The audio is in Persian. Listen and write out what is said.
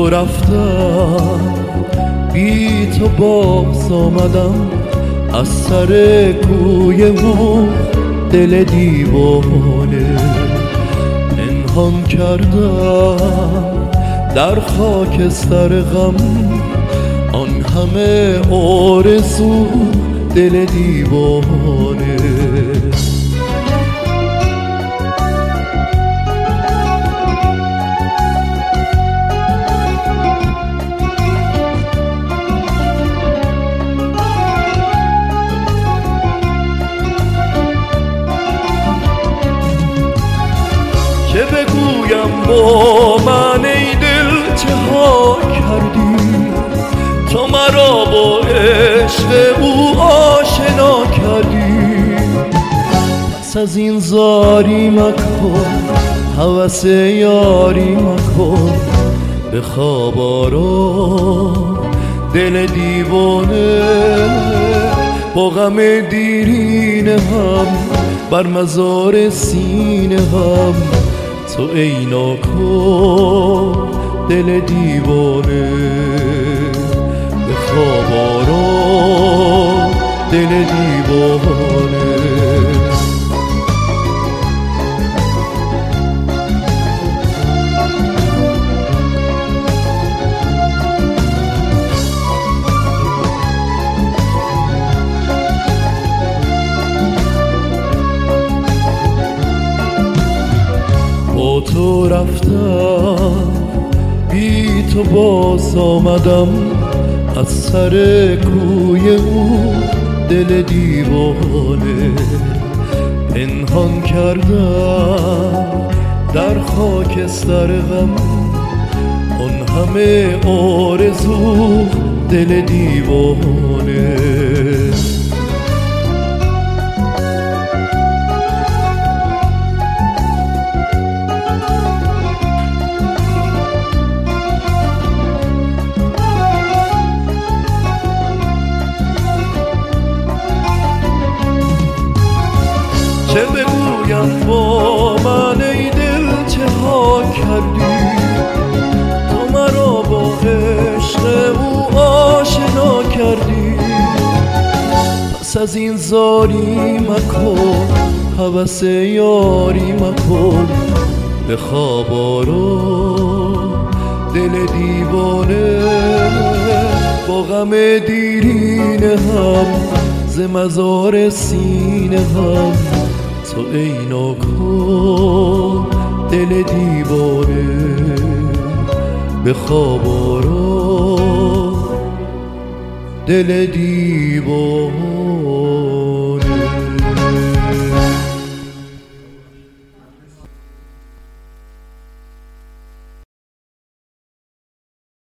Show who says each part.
Speaker 1: تو رفتم بی تو باز آمدم از سر کوی او دل دیوانه پنهان کردم در خاکستر غم آن همه آرزو دل دیوانه چه بگویم با من ای دل چه ها کردی تو مرا با عشق او آشنا کردی پس از این زاری مکن هوس یاری مکن به خواب آرا دل دیوانه با غم دیرینه هم بر مزار سینه هم تو ای ناکن دل دیوانه به خواب آرا دل دیوانه با تو رفتم بی تو باز آمدم از سر کوی او دل دیوانه پنهان کردم در خاکستر غم آن همه آرزو دل دیوانه چه بگویم با من ای دل چه ها کردی تو مرا با عشق او آشنا کردی پس از این زاری مکن هوس یاری مکن به خواب آرا دل دیوانه با غم دیرینه هم ز مزار سینه هم تو ای ناکن دل دیوانه به خواب آرا دل دیوانه